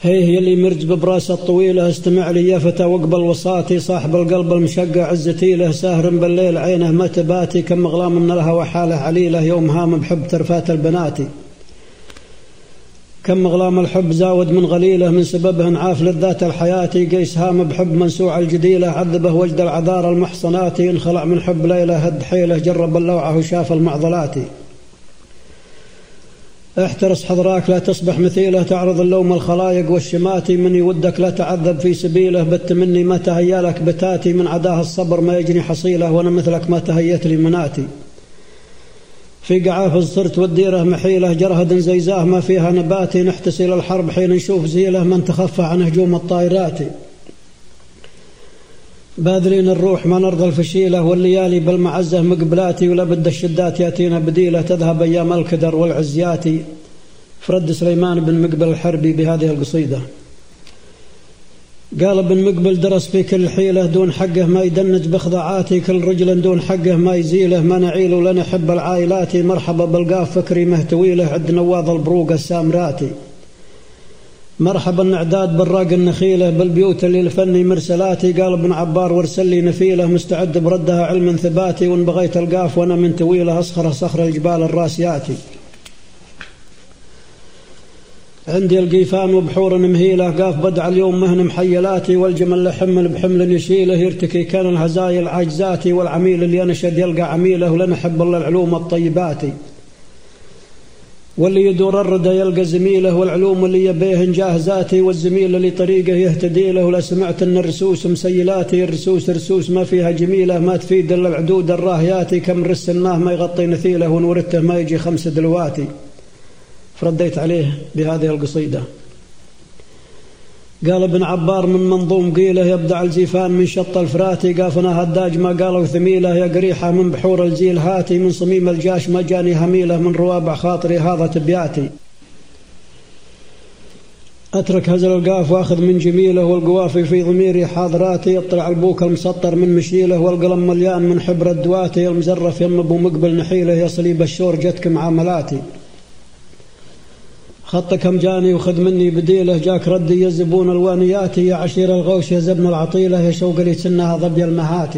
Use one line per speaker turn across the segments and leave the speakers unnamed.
هي اللي مرج ببراسه الطويله، استمع لي يا فتى واقبل وصاتي، صاحب القلب المشقع عزتي له، ساهر بالليل عينه ما تباتي، كم غلام من الهوى حاله عليله، يوم هام بحب ترفات البناتي. كم غلام الحب زاود من غليله، من سببه انعاف للذات الحياتي، قيس هام بحب منسوع الجديله، عذبه وجد العذار المحصنات، انخلع من حب ليله هد حيله، جرب اللوعه وشاف المعضلات. احترس حضراك لا تصبح مثيله، تعرض اللوم الخلايق والشماتي، من يودك لا تعذب في سبيله، بالتمني ما تهيالك بتاتي، من عداه الصبر ما يجني حصيله، وانا مثلك ما تهيت لي مناتي. في قعافز صرت والديره محيله، جرهد زيزاه ما فيها نباتي، نحتسي للحرب حين نشوف زيله، من تخفى عن هجوم الطائرات. باذلين الروح ما نرضى الفشيله، والليالي بالمعزه مقبلاتي، ولا بد الشدات ياتينا بديله، تذهب ايام الكدر والعزيات. فرد سليمان بن مقبل الحربي بهذه القصيده. قال ابن مقبل درس في كل حيله، دون حقه ما يدنج بخضعاتي، كل رجل دون حقه ما يزيله، ما نعيل ولا نحب العائلات، مرحبا بالقاف فكري مهتويله، عد نواض البروق السامراتي. مرحبا اعداد بالراق النخيله، بالبيوت اللي لفني مرسلاتي، قال ابن عبار وارسل لي نفيله، مستعد بردها علم ثباتي، وان بغيت القاف وانا من تويله، اصخر صخر الجبال الراسياتي. عندي القيفان وبحور مهيله، قاف بدع اليوم مهن محيلاتي، والجمل لحمل بحمل يشيله، يرتكي كان الهزايل عاجزاتي، والعميل اللي ينشد يلقى عميله، ولنحب الله العلوم الطيباتي. واللي يدور الردى يلقى زميله، والعلوم اللي يبيه جاهزاتي، والزميل اللي طريقه يهتدي له، ولا سمعت ان الرسوس مسيلاتي، الرسوس رسوس ما فيها جميله، ما تفيد الا العدود الراهياتي، كم رس ما يغطي نثيله، ونورته ما يجي 5 دلواتي. فرديت عليه بهذه القصيدة. قال ابن عبار من منظوم قيله، يبدع الزيفان من شط الفراتي، قافنا هداج ما قالوا ثميله، يا قريحة من بحور الجيل هاتي، من صميم الجاش ما جاني هميله، من روابع خاطري هذا تبياتي. أترك هزل القاف وأخذ من جميله، والقوافي في ضميري حاضراتي، اطلع البوك المسطر من مشيله، والقلم مليان من حبر الدواتي، المزرف يم ابو مقبل نحيله، يا صليب الشور جتك معاملاتي. خطك هم جاني وخذ مني بديله، جاك ردي يا زبون الوانيات، يا عشير الغوش يا زبن العطيله، يا شوق لي سنها ضبي المهاتي.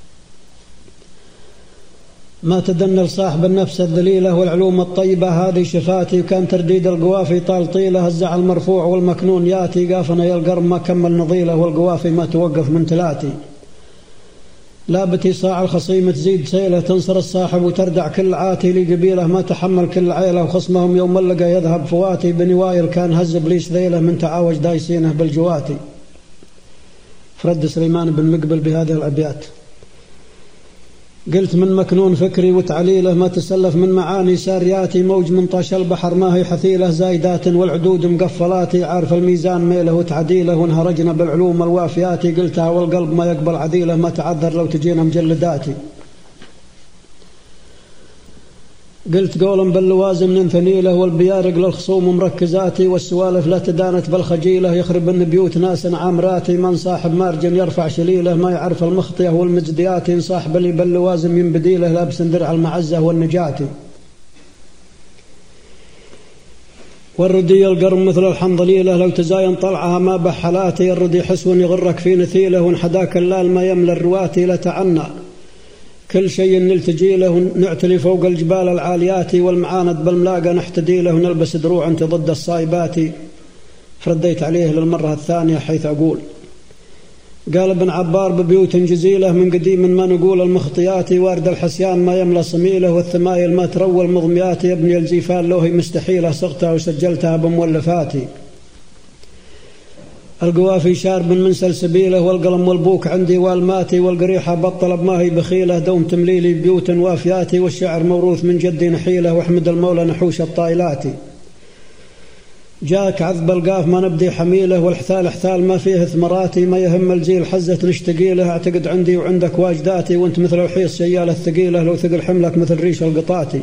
ما تدنى لصاحب النفس الذليله، والعلوم الطيبه هذه شفاتي، وكان ترديد القوافي طال طيله، الزعل المرفوع والمكنون ياتي، قافنا يا القرم ما كمل نظيله، والقوافي ما توقف من تلاتي. لابتي صاع الخصيم تزيد سيله، تنصر الصاحب وتردع كل عاتي، لقبيله ما تحمل كل عيله، وخصمهم يوم ملقى يذهب فواتي، بني وايل كان هز ابليس ذيله، من تعاوج دايسينه بالجواتي. فرد سليمان بن مقبل بهذه الابيات. قلت من مكنون فكري وتعليله، ما تسلف من معاني سارياتي، موج من طاش البحر ما هي حثيله، زايدات والعدود مقفلاتي، عارف الميزان ميله وتعديله، وانهرجنا بالعلوم الوافياتي، قلتها والقلب ما يقبل عديله، ما تعذر لو تجينا مجلداتي. قلت قولا باللوازم ننثني له، والبيارق للخصوم مركزاتي، والسوالف لا تدانت بالخجيله، يخرب ان بيوت ناس عامراتي، من صاحب مارجن يرفع شليله، ما يعرف المخطيه والمجدياتي، صاحب اللي باللوازم ينبديله، لابس درع المعزه والنجاتي. والردي القرم مثل الحنظليله، لو تزاين طلعها ما بحلاتي، الردي حسو يغرك في نثيله، وانحداك اللال ما يملى الرواتي، لتعنى كل شيء نلتجي له، نعتلي فوق الجبال العاليات، والمعاند بالملاقى نحتدي له، نلبس دروع انت ضد الصايبات. فرديت عليه للمرة الثانية حيث أقول. قال ابن عبار ببيوت جزيلة، من قديم ما نقول المخطيات، وارد الحسيان ما يملى صميله، والثمايل ما تروى المضميات، يا ابني الجيفان لوهي مستحيلة، صغتها وسجلتها بمولفاتي. القوافي شارب من سلسبيله، والقلم والبوك عندي والماتي، والقريحة بطل بما هي بخيله، دوم تمليلي بيوت وافياتي، والشعر موروث من جدي نحيله، واحمد المولى نحوش الطائلاتي. جاك عذب القاف ما نبدي حميله، والحثال حثال ما فيه ثمراتي، ما يهم الجيل حزة نشتقي له، اعتقد عندي وعندك واجداتي، وانت مثل الحيص شيالة الثقيلة، لو ثقل حملك مثل ريش القطاتي.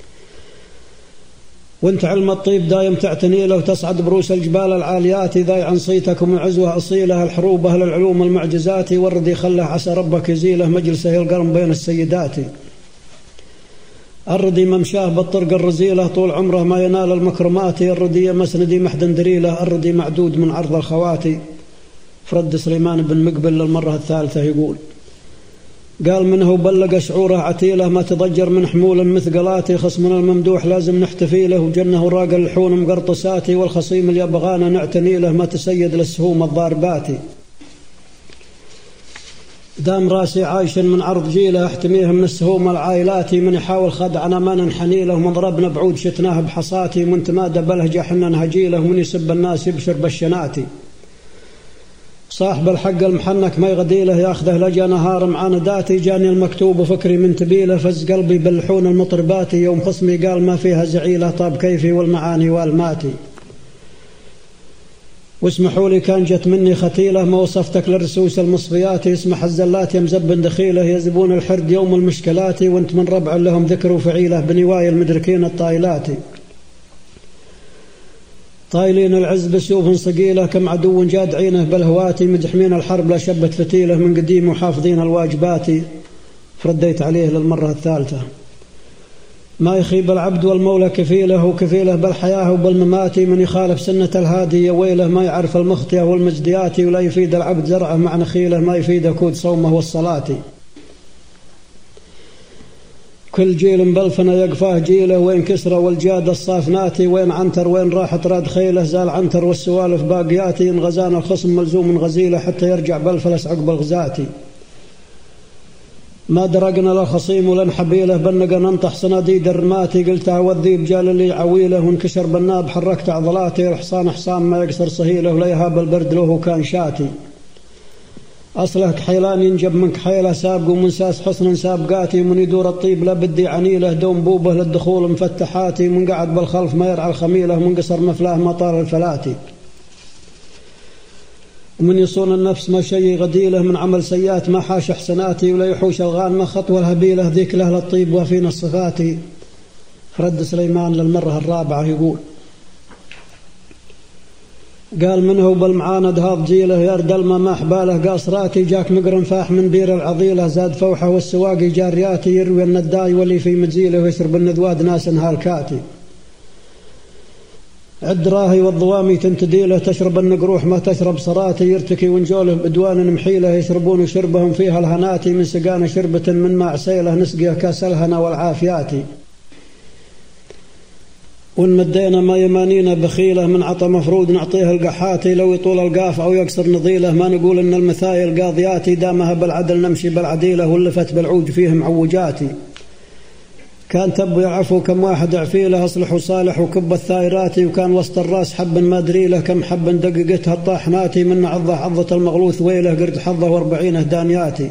وانت علم الطيب دايم تعتني له، تصعد بروس الجبال العاليات، ذاي عن صيتك ومن عزوه أصيله، الحروب أهل العلوم المعجزات، والردي خله عسى ربك يزيله، مجلسه القرم بين السيدات. الردي ممشاه بالطرق الرزيلة طول عمره ما ينال المكرمات. الردي مسندي محدن دريله الردي معدود من عرض الخواتي. فرد سليمان بن مقبل للمرة الثالثة يقول قال منه بلغ شعوره عتيله ما تضجر من حمول مثقلاتي. خصمنا الممدوح لازم نحتفي له وجنه راق اللحون مقرطساتي. والخصيم اللي يبغانا نعتني له ما تسيد للسهوم الضارباتي. دام راسي عايش من عرض جيله احتميه من السهوم العائلاتي. من يحاول خدعنا ما ننحني له من ضربنا بعود شتناه بحصاتي. من تمادى بلهجة حنا نهجيله ومن يسب الناس يبشر بالشناتي. صاحب الحق المحنك ما يغديله ياخذه لجا نهار معانداتي. جاني المكتوب وفكري من تبيله فز قلبي باللحون المطرباتي. يوم خصمي قال ما فيها زعيله طاب كيفي والمعاني والماتي. واسمحوا لي كان جت مني ختيله ما وصفتك للرسوس المصفيات. اسمح الزلات يا مزب دخيله يزبون الحرد يوم المشكلات. وانت من ربع لهم ذكر وفعيله بنواي المدركين الطايلات. طايلين العز بسيوف صقيله كم عدو جاد عينه بالهواتي. مدحمين الحرب لا شبت فتيله من قديم وحافظين الواجبات. فرديت عليه للمرة الثالثة ما يخيب العبد والمولى كفيله وكفيله بالحياة وبالممات. من يخالف سنة الهادي يا ويله ما يعرف المخطئة والمجديات. ولا يفيد العبد زرعه مع نخيله ما يفيد كود صومه والصلاة. كل جيل بلفنا يقفاه جيله وين كسرى والجاد الصافناتي. وين عنتر وين راحت راد خيله زال عنتر والسوالف باقياتي. إن غزان الخصم ملزوم من غزيله حتى يرجع بالفلس عقب الغزاتي. ما درقنا لا خصيم ولا نحبيله بنقى ننطح صناديد الرماتي. قلتها والذيب جال لي عويله وانكشر بالناب حركت عضلاتي. الحصان حصان ما يقصر صهيله ولا يهاب البرد له كان شاتي. أصله كحيلان ينجب من كحيله سابق ومن ساس حسن سابقاتي. من يدور الطيب لا بدي عنيله دوم بوبه للدخول مفتحاتي. من قعد بالخلف ما يرعى الخميله من قصر مفلاه ما طال الفلاتي. ومن يصون النفس ما شيء غديله من عمل سيئات ما حاش حسناتي. ولا يحوش الغان ما خطوة الهبيله ذيك له الطيب وفينا الصفات. فرد سليمان للمرة الرابعة يقول قال منه بالمعاند هاض جيله يرد الماء ما حباله قاصراتي. جاك مقرن فاح من بير العضيله زاد فوحه والسواقي جارياتي. يروي النداي واللي في مجيله ويشرب النذواد ناس هالكاتي. عد راهي والضوامي تنتديله تشرب النقروح ما تشرب صراتي. يرتكي ونجوله بدوان محيله يشربون شربهم فيها الهناتي. من سقانا شربة من ماء عسيله نسقيه كاس الهنا والعافياتي. وإن مدينا ما يمانينا بخيله من عطى مفروض نعطيه القحاتي. لو يطول القاف أو يقصر نضيله ما نقول إن المثايل قاضياتي. دامها بالعدل نمشي بالعديلة واللفت بالعوج فيه معوجاتي. كان تب يعفو كم واحد عفيله أصلح وصالح وكب الثائراتي. وكان وسط الراس حب ما أدري له كم حب دققتها الطاحناتي. من عضة عضة المغلوث ويله قرد حظه 40 دانياتي.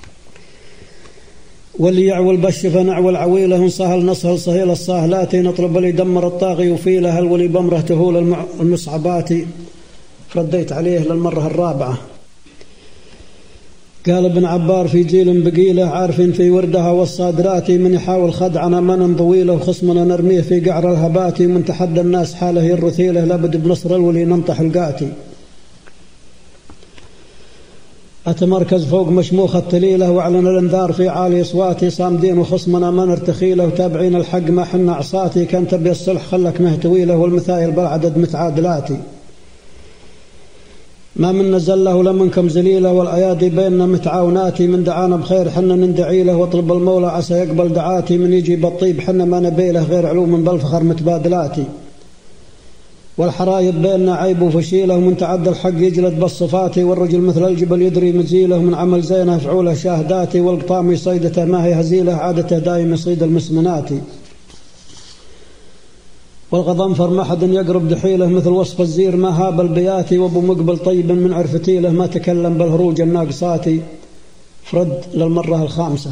واللي يعول بشفه نعول عويله انصهل نصهل صهيل الصاهلاتي. نطلب اللي يدمر الطاغي وفيله الولي بمره تهول المصعباتي. فرديت عليه للمرة الرابعة قال ابن عبار في جيل بقيله عارف في وردها والصادرات. من يحاول خدعنا ما ننضويله وخصمنا نرميه في قعر الهباتي. من تحدى الناس حاله يرثيله لابد بنصر الولي ننطح القاتي. أتمركز فوق مشموخ التليلة واعلن الانذار في عالي اصواتي. صامدين وخصمنا ما نرتخيله وتابعين الحق ما حنا عصاتي. كان تبي الصلح خلك مهتويله والمثايل بالعدد متعادلاتي. ما من نزله ولا منكم زليله والأيادي بيننا متعاوناتي. من دعانا بخير حنا ندعي له واطلب المولى عسى يقبل دعاتي. من يجي بالطيب حنا ما نبيله غير علوم بالفخر متبادلاتي. والحرايب بيننا عيب وفشيله ومن تعدى الحق يجلد بالصفاتي. والرجل مثل الجبل يدري مزيله من عمل زينه فعوله شاهداتي. والقطام صيدته ما هي هزيله عادته دائم يصيد المسمناتي. والغضنفر ما حد يقرب دحيله مثل وصف الزير ما هاب البياتي. وابو مقبل طيب من عرفتيله ما تكلم بالهروج الناقصاتي. فرد للمرة الخامسة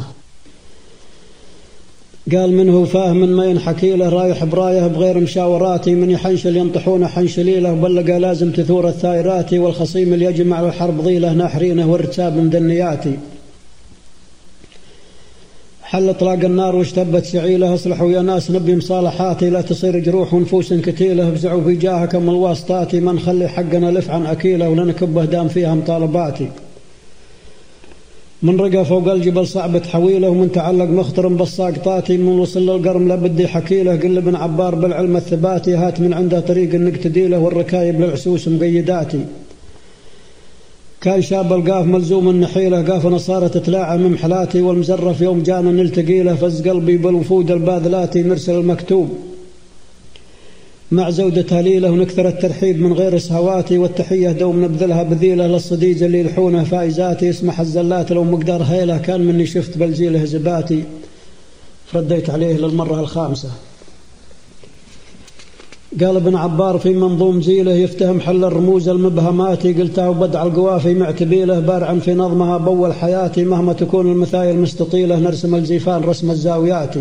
قال منه فاهم ما ينحكي له رايح برايه بغير مشاوراتي. من يحنشل ينطحون حنشليله وبلقى لازم تثور الثائراتي. والخصيم اللي يجمع الحرب ضيله ناحرينه والرتاب مدنياتي. حل اطلاق النار واشتبت سعيله اصلحوا يا ناس نبي مصالحاتي. لا تصير جروح ونفوس كتيله افزعوا في جاهكم الواسطاتي. ما نخلي حقنا لف عن اكيله ولا نكبه دام فيها مطالباتي. من رقى فوق الجبل صعب تحويله، ومن تعلق مخطر بالساقطاتي، من وصل للقرم لبدي حكيله، قل ابن عبار بالعلم الثباتي، هات من عنده طريق انك تديله، والركايب للعسوس مقيداتي. كان شاب القاف ملزوم النحيله، قاف نصارى تتلاعى من محلاتي، والمزرف يوم جانا نلتقي له، فز قلبي بالوفود الباذلاتي، نرسل المكتوب مع زودة هليله، ونكثر الترحيب من غير سهواتي، والتحية دوم نبذلها بذيله، للصديج اللي يلحونه فايزاتي، اسمح الزلات لو مقدار هيله، كان مني شفت بلزيله زباتي. فرديت عليه للمرة الخامسة. قال ابن عبار في منظوم زيله، يفتهم حل الرموز المبهماتي، قلتها وبدع القوافي معتبيله، بارعا في نظمها بول حياتي، مهما تكون المثايل مستطيله، نرسم الزيفان رسم الزاوياتي.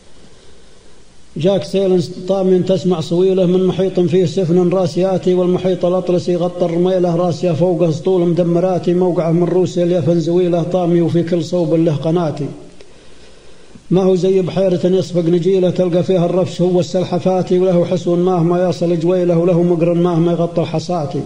جاك سيل طامن تسمع صويله، من محيط فيه سفن راسياتي، والمحيط الأطلسي غطى الرميله، راسيه فوقه سطول مدمراتي، موقعه من روسيا اليفن زويله، طامي وفي كل صوب له قناتي. ما هو زي بحيرة يصفق نجيله، تلقى فيها الرفش هو السلحفاتي، وله حسو مهما يصل جويله، وله مقر مهما يغطى الحصاتي،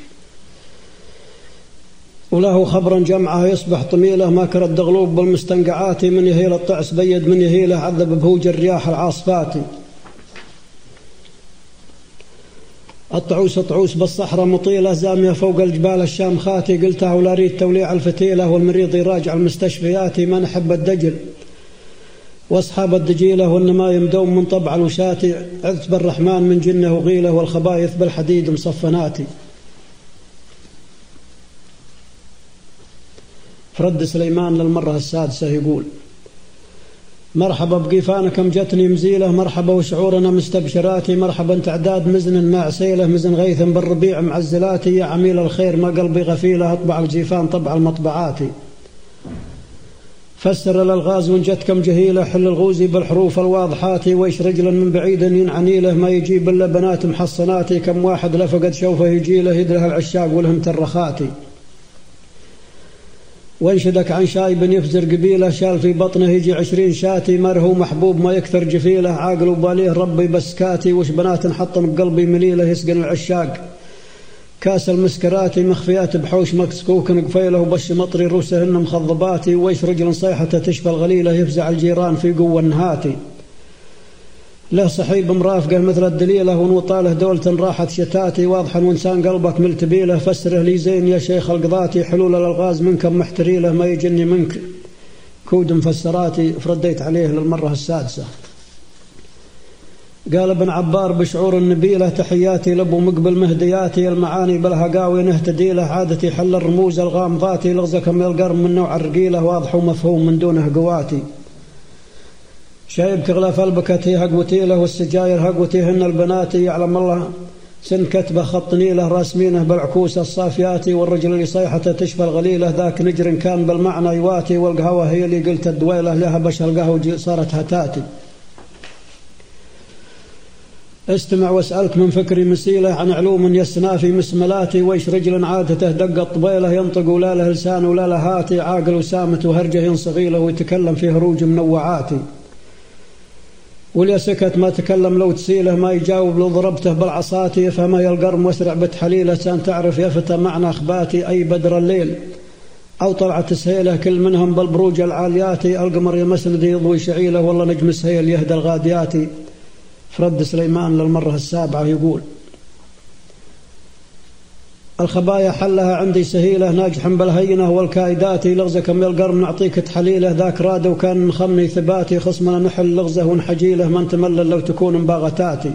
وله خبرا جمعه يصبح طميله، ما كرد دغلوب بالمستنقعات، من يهيل الطعس بيد من يهيله، عذب بهوج الرياح العاصفاتي. الطعوس طعوس بالصحراء مطيله، زاميه فوق الجبال الشامخاتي، قلتها ولا ريد توليع الفتيله، والمريض يراجع المستشفيات، ما نحب الدجل واصحاب الدجيله، والنمايم دوم من طبع الوشاتي، عذت بالرحمن من جنه وغيله، والخبايث بالحديد مصفناتي. فرد سليمان للمرة السادسة يقول: مرحبا بقيفانكم جتني مزيله، مرحبا وشعورنا مستبشراتي، مرحبا تعداد مزن مع عسيله، مزن غيث بالربيع معزلاتي، يا عميل الخير ما قلبي غفيله، اطبع الجيفان طبع المطبعاتي. فسر الالغاز وان جتكم جهيله، حل الغوزي بالحروف الواضحات، ويش رجلا من بعيد ينعني له، ما يجيب الا بنات محصناتي، كم واحد لفقد شوفه يجي له، يدلها العشاق ولهم ترخاتي. وانشدك عن شايب يفزر قبيله، شال في بطنه يجي 20 شاتي، مرهو محبوب ما يكثر جفيله، عاقل وباليه ربي بسكاتي، وش بنات نحطن بقلبي مليله، يسقن العشاق كاس المسكراتي، مخفيات بحوش مكسكوك قفيله، وبش مطري روسهن مخضباتي، ويش رجل صيحته تشفى الغليله، يفزع الجيران في قوه النهاتي. له صحيب مرافقه مثل الدليله، ونوطاله دولة راحت شتاتي، واضحا وانسان قلبك ملتبيله، فسره لي زين يا شيخ القضاتي، حلول الالغاز منكم محتريله، ما يجني منك كود مفسراتي. فرديت عليه للمرة السادسة. قال ابن عبار بشعور النبيله، تحياتي لابو مقبل مهدياتي، المعاني بالهقاوي نهتدي له، عادتي حل الرموز الغامضاتي، لغزك من القرم من نوع الرقيله، واضح ومفهوم من دونه قواتي. شايب كغلاف البكت هي هقوتيله، والسجاير هقوتيهن البناتي، يعلم الله سن كتبه خط نيله، راسمينه بالعكوس الصافياتي، والرجل اللي صيحته تشفى الغليله، ذاك نجر كان بالمعنى يواتي، والقهوه هي اللي قلت الدويله، لها بش القهوه صارت هتاتي. استمع واسألك من فكري مسيله، عن علوم يسنا في مسملاتي، ويش رجل عادته دق الطبيله، ينطق ولا له لسان ولا له هاتي، عاقل وسامت وهرجه ينصغي له، ويتكلم في هروج منوعاتي. واللي سكت ما تكلم لو تسيله، ما يجاوب لو ضربته بالعصاتي، يفهمه يا القرم واسرع بتحليله، سان تعرف يفتى معنى اخباتي، اي بدر الليل او طلعت سهيله، كل منهم بالبروج العالياتي، القمر يمسند يضوي شعيله، والله نجم سهيل يهدى الغادياتي. فرد سليمان للمرة السابعة يقول: الخبايا حلها عندي سهيلة، ناجح بالهينة والكائدات، لغزك من القرم نعطيك تحليله، ذاك راد وكان مخمني ثباتي، خصمنا نحل لغزه ونحجيله، من تملل لو تكون مباغتاتي.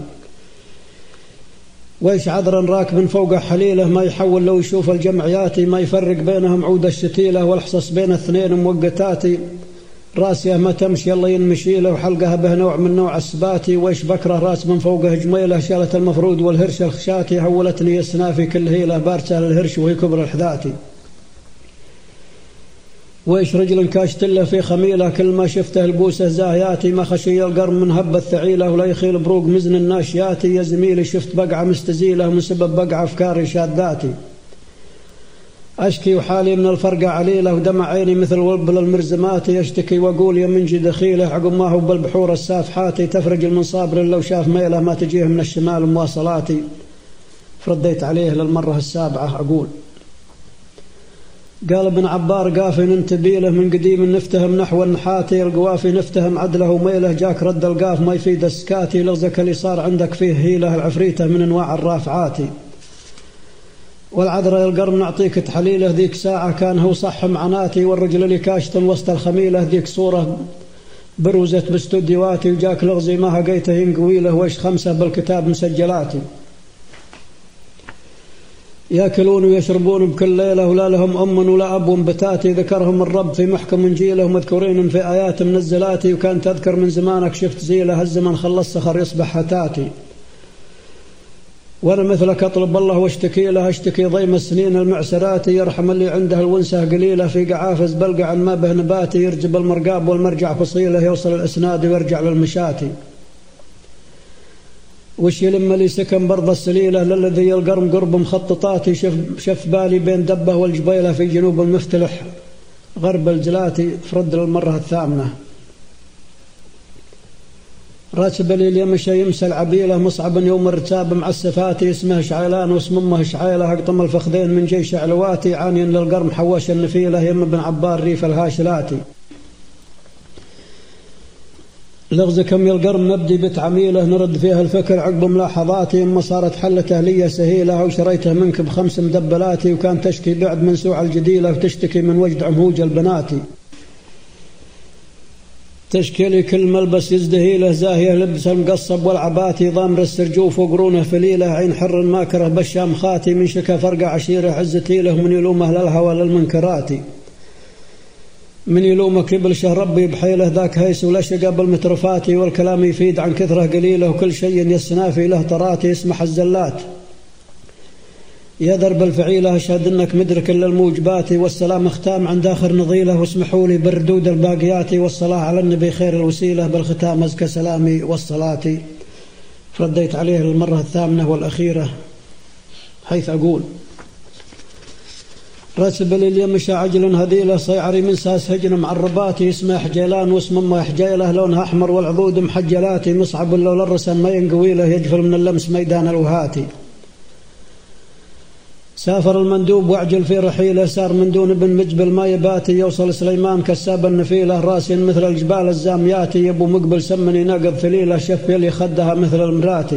ويش عذرا راكب فوق حليله، ما يحول لو يشوف الجمعياتي، ما يفرق بينهم عود الشتيلة، والحصص بين اثنين موقتاتي، راسيه ما تمشي الله ينمشيله، وحلقها به نوع من نوع السباتي، ويش بكره راس من فوقه جميله، شالت المفروض والهرش الخشاتي، هولتني يسنافي كل هيله، بارسه الهرش وهي كبر الحذاتي. ويش رجل كاشتله في خميله، كل ما شفته البوسه زاهياتي، ما خشي القرم من هب الثعيله، ولا يخيل بروق مزن الناشياتي، يا زميلي شفت بقعه مستزيله، من سبب بقعه افكاري شاذاتي. أشكي وحالي من الفرقة عليلة، ودمع عيني مثل ولبل المرزمات، يشتكي وأقول يا منجي دخيله، عقب ما هو بالبحور السافحاتي، تفرج المنصابر لو شاف ميله، ما تجيه من الشمال مواصلاتي. فرديت عليه للمرة السابعة أقول: قال ابن عبار قافي ننتبيله من قديم نفتهم نحو النحاتي القوافي نفتهم عدله وميله جاك رد القاف ما يفيد السكاتي لغزك اللي صار عندك فيه هيله العفريته من انواع الرافعاتي والعذراء القرم نعطيك تحليله ذيك ساعة كان هو صح معناتي والرجل اللي كاشت وسط الخميلة ذيك صورة بروزت باستوديواتي وجاك لغزي ما هقيته ينقوي له وش 5 بالكتاب مسجلاتي ياكلون ويشربون بكل ليلة ولا لهم أم ولا أب بتاتي ذكرهم الرب في محكم إنجيله مذكورين في آيات منزلاتي وكان تذكر من زمانك شفت زيله هالزمن خلص صخر يصبح هتاتي وأنا مثلك أطلب الله واشتكي له اشتكي ضيم السنين المعسرات يرحم اللي عنده الونسة قليلة في قعافز بلقى عن ما به نباتي يرجب المرقاب والمرجع فصيله يوصل الإسناد ويرجع للمشاتي وش يلم لي سكن برض السليلة للذي يلقرم قرب مخططاتي شف بالي بين دبه والجبيلة في جنوب المفتلح غرب الجلاتي فرد للمرة الثامنة راتب لي اليمشى يمسى العبيلة مصعب يوم الرتاب مع السفاتي اسمه شعيلان واسم امه شعيلة اقطم الفخذين من جيش علواتي عاني للقرم حوش النفيلة يم ابن عبار ريف الهاشلاتي لغزكم يا القرم نبدي بتعميله نرد فيها الفكر عقب ملاحظاتي اما صارت حلته لي سهيلة وشريته منك ب5 مدبلاتي وكان تشكي بعد من سوع الجديلة وتشتكي من وجد عمهوج البناتي تشكي لي كل ملبس يزدهي له زاهية لبس المقصب والعباتي ضامر السرجوف وقرونه فليله عين حر ماكره بشام خاتي من شكا فرقع عشيره عزتي له من يلومه للهوى للمنكراتي من يلومك يبلش ربي بحيله ذاك هيس ولشقى بالمترفاتي والكلام يفيد عن كثره قليله وكل شيء يسنافي له طراتي يسمح الزلات يا درب الفعيلة أشهد أنك مدرك للموجبات والسلام اختام عند آخر نظيله واسمحوا لي بالردود الباقيات والصلاة على النبي خير الوسيلة بالختام أزكى سلامي والصلاة فرديت عليه المرة الثامنة والأخيرة حيث أقول رسب لليمشى عجل هذيله صيعري من ساس هجن معرباتي اسمه حجيلان واسم امه حجيله لونها أحمر والعضود محجلاتي مصعب لولا الرسم ما ينقوي له يجفل من اللمس ميدان الوهاتي سافر المندوب وعجل في رحيله سار من دون ابن مجبل ما يباتي يوصل سليمان كساب النفيله راسي مثل الجبال الزامياتي يبو مقبل سمني ناقض ثليله شف يلي خدها مثل المراتي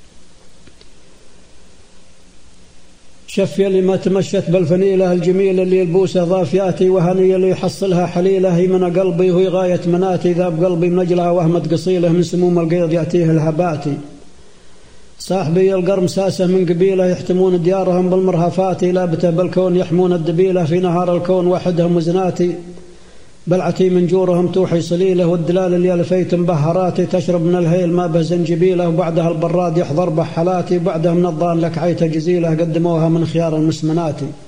شف يلي ما تمشت بالفنيله الجميله اللي يلبوسها ضافياتي وهني اللي يحصلها حليله هي من قلبي وهي غايه مناتي ذاب قلبي من اجلها وهمه قصيله من سموم القيض ياتيه الهباتي صاحبي القرم ساسه من قبيله يحتمون ديارهم بالمرهفات لابته بالكون يحمون الدبيله في نهار الكون وحدهم وزناتي بلعتي من جورهم توحي صليله والدلال اللي الفيت مبهراتي تشرب من الهيل ما به زنجبيله وبعدها البراد يحضر بحالاتي وبعدها من الضان لك عيته جزيله قدموها من خيار المسمناتي